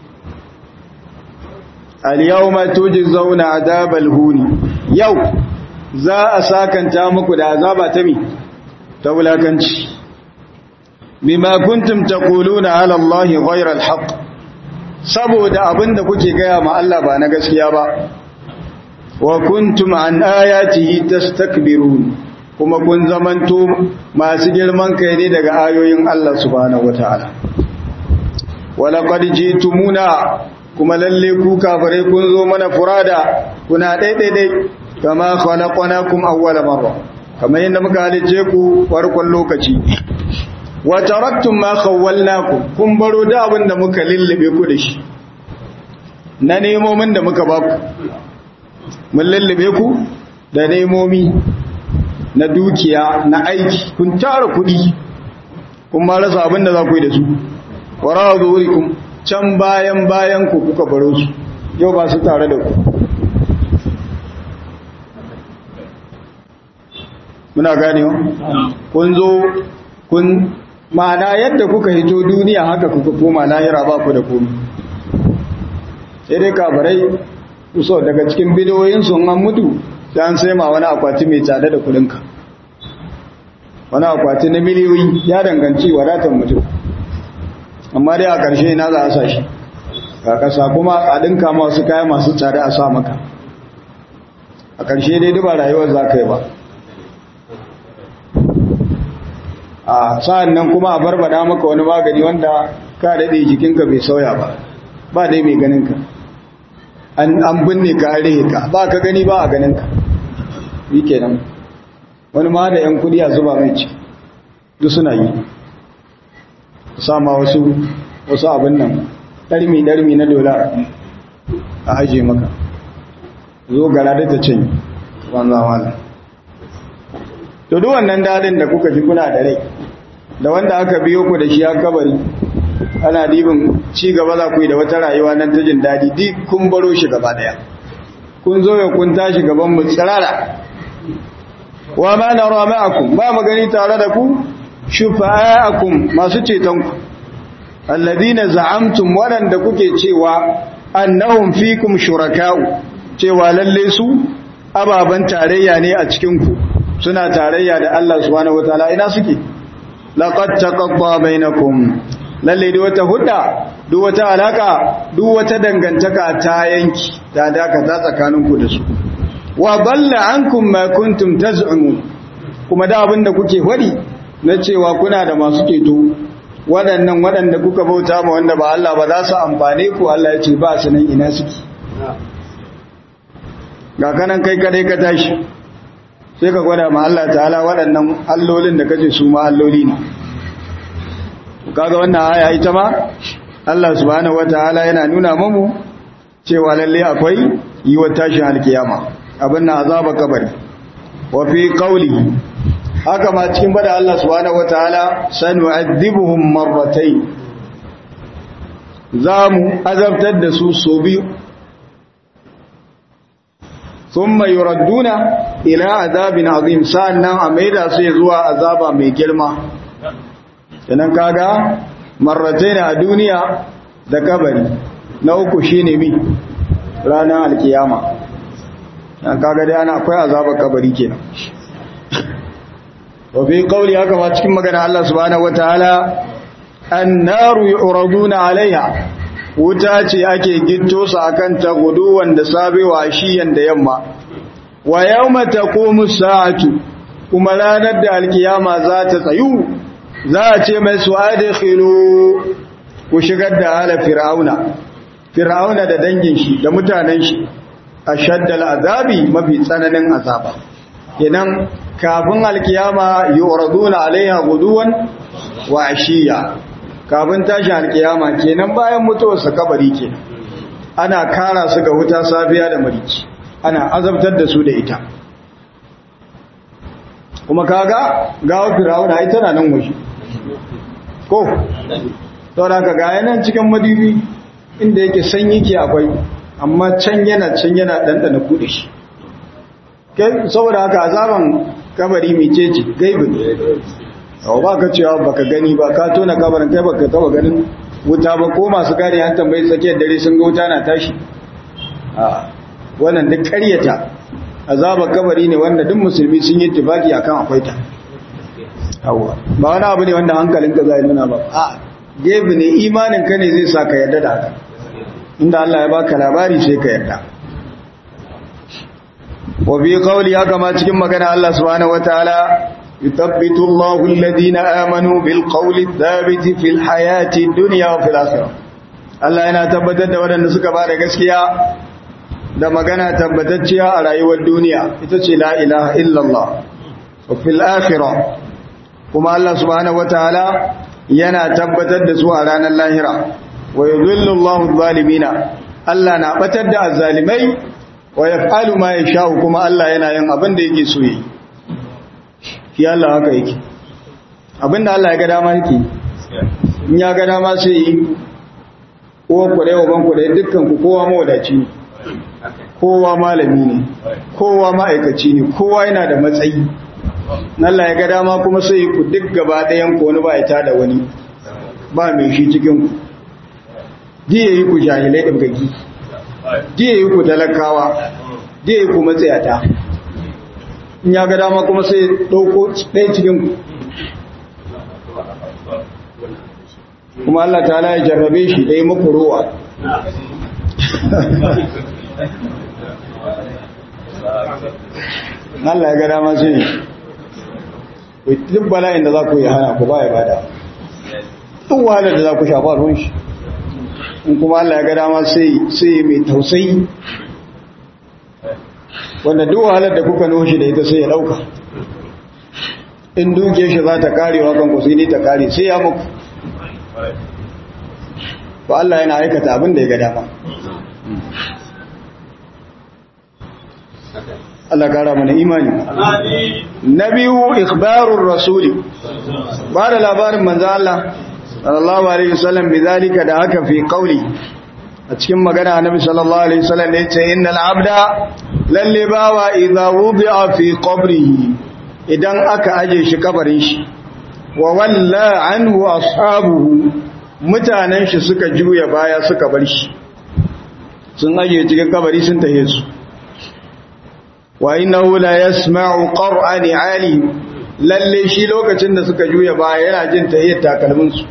al-yawma tujzauna adabal huni yau za a sakanta muku da azaba ta mi ta wulakanci bima kuntum taquluna ala Allahi ghayra al-haqq saboda abinda kuke gaya ma Allah ba na gaskiya ba wa kuntum an ayatihi tastakbirun kuma kun zamanto masu girman kai ne daga ayoyin Allah subhanahu wataala wala qad jitumuna kuma lalle ku kafare kun zo mana furada kuna daidai kama khalaqnakum awwala marra kamar yadda muka halice ku farkon lokaci wa taraktum ma khawwalnakum kun baro da abin da muka lullube ku da shi na nemomin da muka ba ku mun lullube ku da nemomi na dukiya na aiki kun tara kudi kun ma rasa abin da za ku yi da su wara zuhurikum can bayan bayan ku kuka baro su yau ba su tare da ku muna ganewa kun zo kun ma'ana yadda kuka hito duniya haka kuka koma lahira ba ku da komai sai dai kabarai so daga cikin bidiyoyin sun an mutu sai an sai ma wani akwati mai tsada da kudinka wani akwati na miliyoyi ya danganci wadatar mutum amma dai a ƙarshe na za a sa shi ga ƙasa kuma a ɗinka masu kaya masu tsada a sa maka a ƙarshe dai duba rayuwar za ka yi ba a sa'an nan kuma a barbada maka wani magani wanda ka daɗe jikinka bai sauya ba ba dai mai ganinka an binne ka an rihe ka ba ka gani ba a ganinka yi kenan wani ma da ‘yan kudi a zuba mai ci duk suna yi sama wasu wasu abin nan ɗarmi-ɗarmi na dola a ajiye maka zo gara da ta cin wanzu amala to duk wannan dadin da kuka ji kuna da rai da wanda aka biyo ku da shi a kabari ana dibin ci gaba za ku yi da wata rayuwa nan ta jin dadi duk kun baro shi gaba daya kun zo ya kun tashi gaban mu tsirara wa ma nara ma'akum ba magani tare da ku shufa'akum masu ceton ku alladina za'amtum wadanda kuke cewa annahum fikum shuraka'u cewa lalle su ababan tarayya ne a cikin ku suna tarayya da Allah subhanahu wataala ina suke laqad taqadda bainakum lalle duk wata hudda duk wata alaka duk wata dangantaka ta yanki da daka ta tsakaninku da su wa dalla ankum ma kuntum taz'umun kuma da abinda kuke fadi na cewa kuna da masu keto waɗannan waɗanda kuka bauta ma wanda ba Allah ba za su amfane ku Allah ya ce ba su nan ina suke ga kanan kai kadai ka tashi sai ka gwada ma Allah ta'ala waɗannan allolin da kace su ma alloli ne kaga wannan aya ita ma Allah subhanahu wataala yana nuna mamu cewa lalle akwai yiwuwar tashin alkiyama abin na azaba kabari wa fi qawlihi haka ma cikin bada Allah subhanahu wataala sanu'adhibuhum marratayn zamu azabtar da su so biyu thumma yuradduna ila azabin azim sannan a maida su zuwa azaba mai girma kenan kaga marratayn a duniya da kabari na uku shine mi ranar alkiyama dan kaga dai ana akwai azabar kabari kenan wa fi qawli haka ma cikin magana Allah subhanahu wataala annaru yuraduna alaiha wuta ce ake gitto su akan ta guduwan da sabewa shiyan da yamma wa yawma taqumu sa'atu kuma ranar da alkiyama za ta tsayu za a ce mai su adkhilu ku shigar da ala fir'auna fir'auna da dangin shi da mutanen shi ashaddal azabi mafi tsananin azaba kenan kafin alkiyama yuraduna alaiha guduwan wa ashiya kafin tashin alkiyama kenan bayan mutuwar sa kabari kenan ana kara su ga wuta safiya da marici ana azabtar da su da ita kuma kaga gawo fir'auna ai tana nan waje ko saboda ka ga yanan cikin madibi inda yake sanyi ke akwai amma can yana can yana dandana kuɗe shi saboda haka azaban kabari mecece gaibin yau ba ka cewa baka gani ba ka tona kabarin kai baka taba ganin wuta ba ko masu gari an tambayi tsakiyar dare sun ga wuta na tashi a wannan duk karyata azabar kabari ne wanda duk musulmi sun yi tufaki akan akwai ta yawa ba wani abu ne wanda hankalinka zai nuna ba a gaibi ne imanin ka ne zai sa ka yarda da haka inda Allah ya baka labari sai ka yarda wa bi qawli haka ma cikin magana Allah subhanahu wataala yuthabbitu Allahu alladhina amanu bil qawli thabiti fil hayati dunya wa fil akhirah Allah yana tabbatar da waɗanda suka ba da gaskiya da magana tabbatacciya a rayuwar duniya ita ce la ilaha illallah wa fil akhirah kuma Allah subhanahu wataala yana tabbatar da su a ranar lahira wa yudhillu Allahu adh-dhalimina Allah na batar da azzalimai wa yaf'alu ma yasha'u kuma Allah yana yin abin da yake so yi shi Allah haka yake abinda Allah ya ga dama yake in ya ga dama sai yi uwan ku dai uban ku dai dukkan ku kowa mawadaci ne kowa malami ne kowa ma'aikaci ne kowa yana da matsayi Allah ya ga dama kuma sai ku duk gaba ɗayan ku wani ba ya tada wani ba mai shi cikin ku diye yi ku jahilai ɗabgagi diye yi ku talakawa diye yi ku matsayata in ya ga dama kuma sai ɗauko ɗaya cikin ku kuma Allah ta ya jarrabe shi ɗaya muku ruwa Allah ya ga dama sai duk bala'in da za ku yi hana ku ba ya bada duk wahalar da za ku shafa ruwan shi in kuma Allah ya ga dama sai mai tausayi wanda duk wahalar da kuka noshi da ita sai ya dauka in duke shi za ta karewa kan ku sai ne ta kare sai ya muku ba Allah yana aikata abin da ya ga dama Allah kara mana imani. Na biyu ikhbarur rasuli ba da labarin manzo Allah sallallahu alaihi wasallam bizalika da haka fi qauli a cikin magana annabi sallallahu alaihi wasallam ne ce innal abda lalle bawa idza wudi'a fi qabrihi idan aka aje shi kabarin shi wa walla anhu ashabuhu mutanen shi suka juya baya suka bar shi sun aje cikin kabari sun tahe su wa innahu la yasma'u qur'ani ali lalle shi lokacin da suka juya baya yana jin tahiyyar takalmin su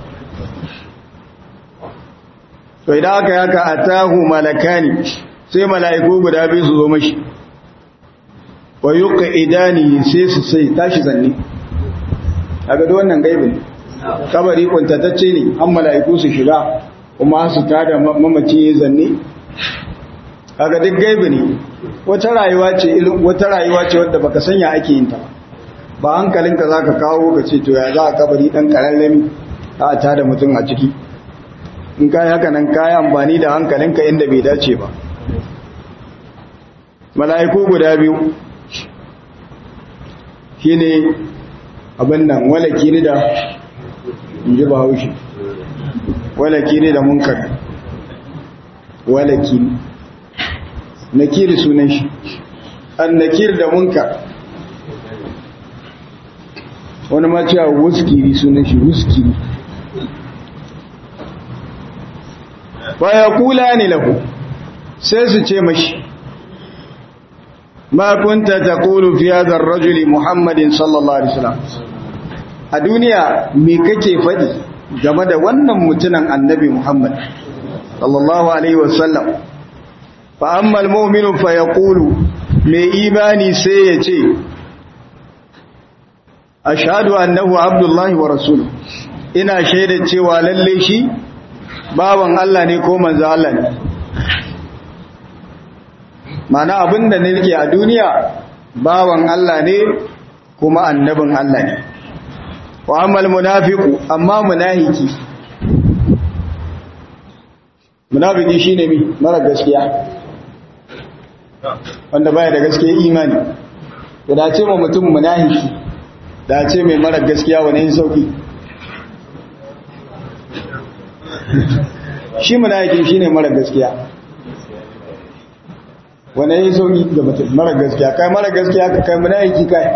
to idan aka yaka atahu malakani sai mala'iku guda biyu su zo mashi wa yuqidani sai su sai tashi zanni kaga da wannan gaibin kabari kuntatacce ne an mala'iku su shiga kuma su tada mamaci ya zanni kaga duk gaibi ne wata rayuwa ce wata rayuwa ce wadda baka sanya ake yin ta ba hankalinka zaka kawo ka ce to ya za a kabari dan karallami a ta da mutum a ciki in kai haka nan kai amfani da hankalinka inda bai dace ba mala'iku guda biyu shine abin nan walaki ne da inji Bahaushe walaki ne da munkar walaki nakiri sunan shi an nakir da munkar wani ma cewa wuskiri sunan shi wuskiri fa yaqulani lahu sai su ce mashi ma kunta taqulu fi hadha ar-rajuli Muhammadin sallallahu alaihi wasallam a duniya me kake faɗi game da wannan mutunan annabi Muhammad sallallahu alaihi wasallam fa amma al-mu'minu fa yaqulu mai imani sai ya ce ashhadu annahu abdullahi wa rasuluhu ina shaida cewa lalle shi bawan Allah ne ko manzo Allah ne mana abinda nake a duniya bawan Allah ne kuma annabin Allah ne wa amma al-munafiqu amma munafiki munafiki shine mi mara gaskiya wanda baya da gaskiya imani to da ce ma mutum munafiki da ce mai mara gaskiya wani yin sauki shi munafiki shine mara gaskiya wani yin sauki ga mutum mara gaskiya kai mara gaskiya ka kai munafiki kai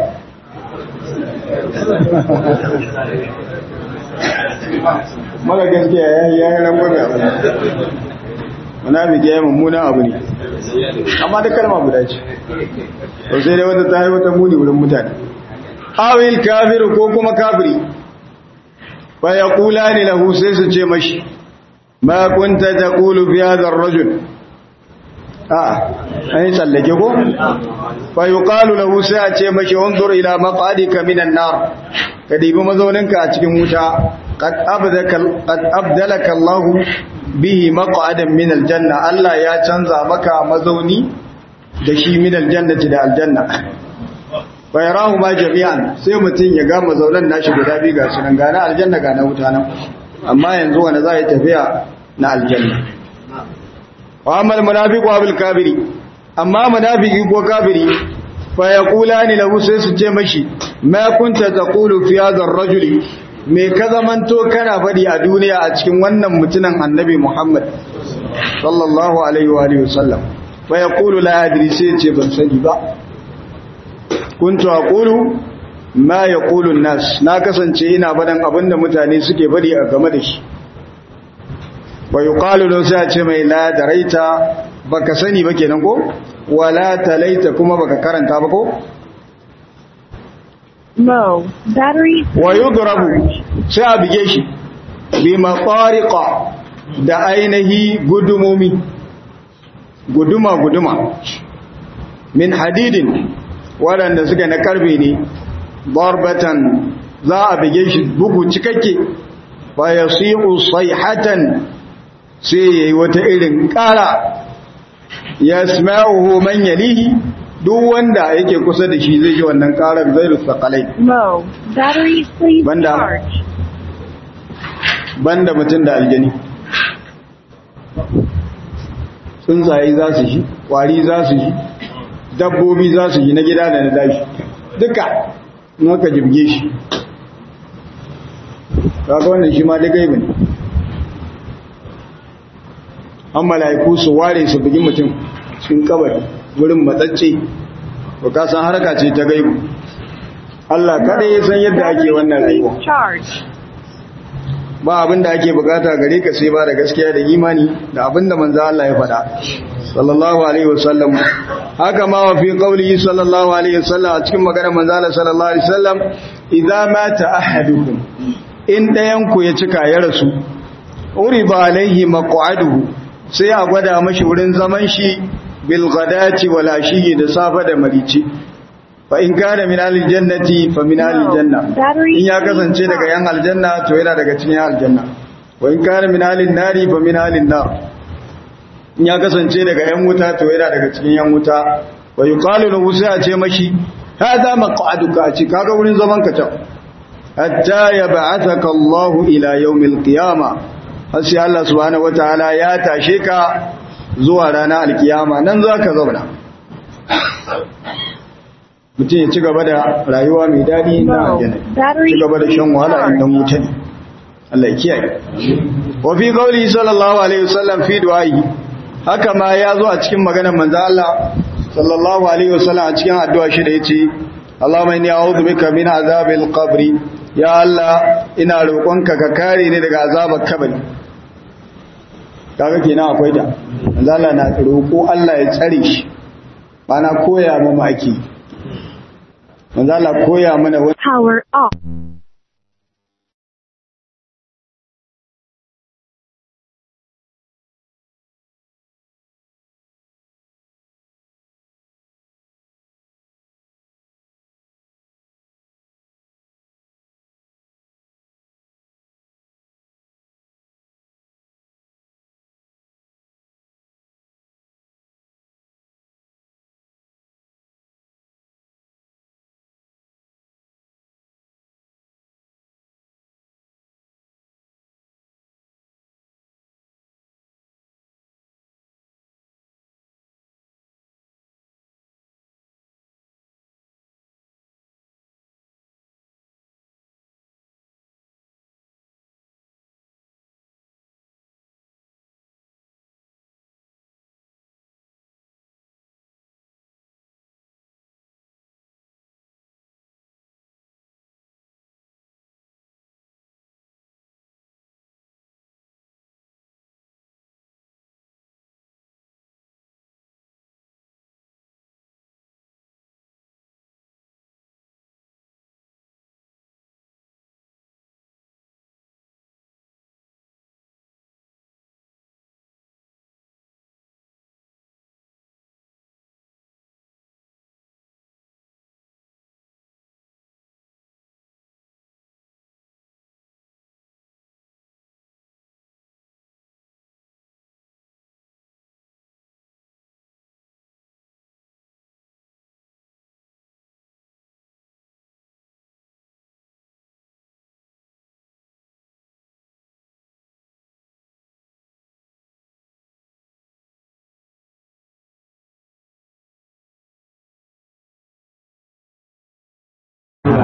mara gaskiya ya yi rangwame abu munafiki ya yi mummunan abu ne amma da kalma guda ce to sai dai wata ta yi wata muni wurin mutane awil kafiru ko kuma kafiri fa yaqulani lahu sai su ce mashi ma kunta taqulu fi hadha ar-rajul a ai sallake ko fa yuqalu lahu sai a ce mashi unzur ila maq'adika minan nar ka dibi mazauninka a cikin wuta qad abdaka qad abdalaka Allah bihi maq'adan min aljanna Allah ya canza maka mazauni da shi min aljannati da aljanna fa yarahu ma jami'an sai mutun ya ga mazaunan nashi guda biyu ga sunan ga na aljanna ga na wuta nan amma yanzu wanda za ya tafiya na aljanna wa amal munafiqu bil kafiri amma munafiki ko kafiri fa yaqulani lahu sai su ce mashi ma kunta taqulu fi hadha ar-rajuli me ka zamanto kana fadi a duniya a cikin wannan mutunan annabi Muhammad sallallahu alaihi wa alihi wasallam fa yaqulu la adri sai ce ban sani ba kuntu aqulu ma yaqulu an-nas na kasance ina fadan abinda mutane suke fadi a game da shi wa yuqalu lahu sai a ce mai la daraita baka sani ba kenan ko wala talaita kuma baka karanta ba ko low battery wa yudrabu sai a bige shi bi maqariqa da ainihi gudumomi guduma guduma min hadidin waɗanda suka na karfe ne darbatan za a bige shi bugu cikakke fa yasi'u sayhatan sai yayi wata irin ƙara yasma'uhu man yalihi duk wanda yake kusa da shi zai ji wannan karar zai rusa kalai low battery please Banda. charge banda mutum da aljani tsuntsaye za su ji kwari za su ji dabbobi za su ji na gida da na dashi duka in aka jibge shi kaga wannan shi ma da gaibi ne an mala'iku su ware su bugi mutum cikin kabari wurin matsacce ba ka san harka ce ta gaibu Allah kada ya san yadda ake wannan rayuwa charge ba abinda ake bukata gare ka sai ba da gaskiya da imani da abinda manzo Allah ya faɗa sallallahu alaihi wasallam haka ma wa fi qawlihi sallallahu alaihi wasallam a cikin maganar manzo Allah sallallahu alaihi wasallam idza mata ahadukum in dayan ku ya cika ya rasu uriba alaihi maq'aduhu sai a gwada mashi wurin zaman shi bil ghadati wal ashi da safa da marici fa in kana min ahli jannati fa min ahli janna in ya kasance daga yan aljanna to yana daga cikin yan aljanna wa in kana min ahli nari fa min ahli nar in ya kasance daga yan wuta to yana daga cikin yan wuta wa yuqalu lahu sai a ce mashi hada maq'aduka a ce kaga wurin zaman ka can hatta yab'athaka Allah ila yawmil qiyamah har sai Allah subhanahu wataala ya tashe ka zuwa ranar alkiyama nan zaka zauna mutum ya ci gaba da rayuwa mai daɗi na aljanna ci gaba da shan wahala inda wuta ne Allah ya kiyaye wa fi qawli sallallahu alaihi wasallam fi du'ai haka ma ya zo a cikin maganar manzo Allah sallallahu alaihi wasallam a cikin addu'a shi da yace Allahumma inni a'udhu bika min azabil qabri ya Allah ina roƙonka ka kare ni daga azabar kabari kaga kenan akwai da manzo Allah na roƙo Allah ya tsare shi bana koya mu maki manzo Allah koya mana wani power off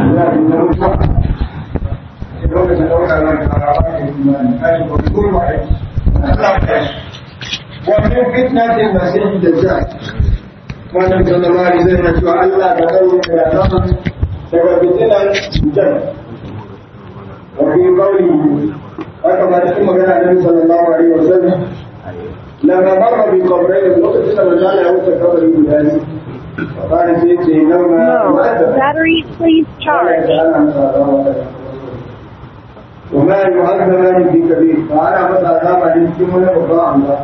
ومن فتنة المسيح الدجال wannan sallallahu zai na cewa Allah ka dawo da zaman daga fitinan dajjal wa fi qawli haka ba cikin magana da sallallahu alaihi wasallam lamma marra bi qabrayn lokacin da Allah ya wuce kabari guda ne fara sai ce launa Battery, please charge. وما يعذبان في كبير فأنا مثلا عذابا يمكن أن الله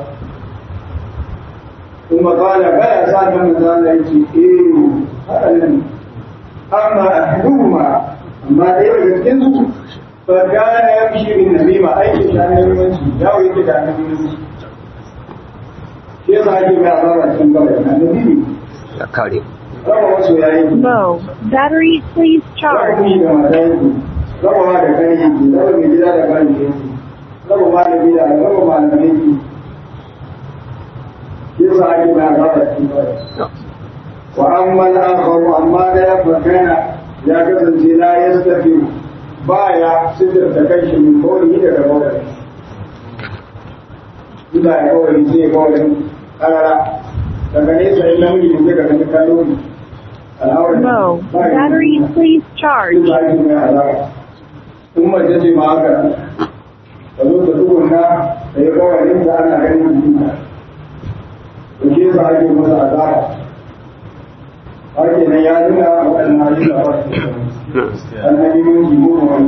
ثم قال بلى سعد من قال إيه هذا أما أحدهما أما دير يسكنه فكان يمشي بالنميمة أي شيء كان يمشي لا يمشي كان يمشي كيف هذه العذاب الكبيرة النبي Low. Battery, please charge. Raba da kan yanki, raba mai gida da kan yanki, raba ma da gida da raba ma da yanki. Shi sa ake na raba cikin bari. Wa amma al'akharu amma da ya fakana ya kasance la yastafi baya sitar da kanshi min kawai daga kawai. Ina ya kawai sai kawai karara daga nesa in namiji ne daga kan kallo ne. Low. Battery, please charge. in mace ce ma haka da zo ta tukunna da ya kawarin da ana ganin jikinta da ke sa ake masa azaba har kenan ya nuna waɗannan ayyuka ba su an hajji min jimu ma wani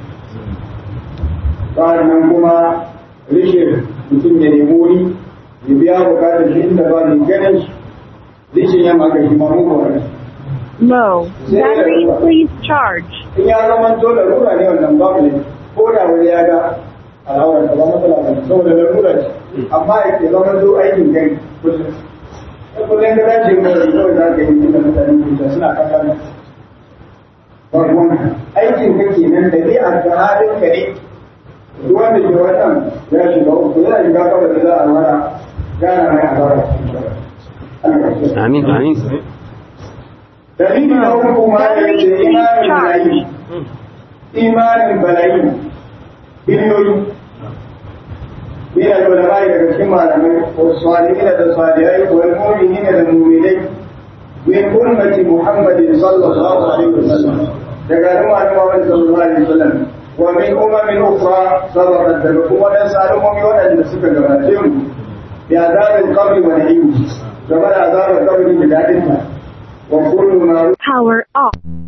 sa'annan kuma rishe mutum ya nemi wuri ya biya bukatar shi inda ba mai ganin shi rishin yamma ka shi ma muku wani Low. Battery, please charge. in ya zama to larura ne wannan babu ne ko da wani ya ga alawar da ba matsala ba saboda larura ce amma ya zama to aikin gari kullum kullum da dace mai kawai za ka yi inda mutane ke suna kallon barwan aikin ka kenan da ne a ga halin ka ne duk wanda ke wannan ya shiga uku yana shiga kawai da za a mara gana mai azara amin amin dalili na uku ma ya ce imanin balayi imanin balayi biliyoyi yana da ulama daga cikin malamai ko salihina da salihai ko mu'minina da mu'minai min ummati muhammadin sallallahu alaihi wasallam daga al'umma Muhammad sallallahu alaihi wasallam wa min ummin ukhra sabaqat da kuma dan salimomi wadanda suka gabace mu ya zalim qabri wa na'im gaba da azabar qabri da dadin ta وكل ما Power off.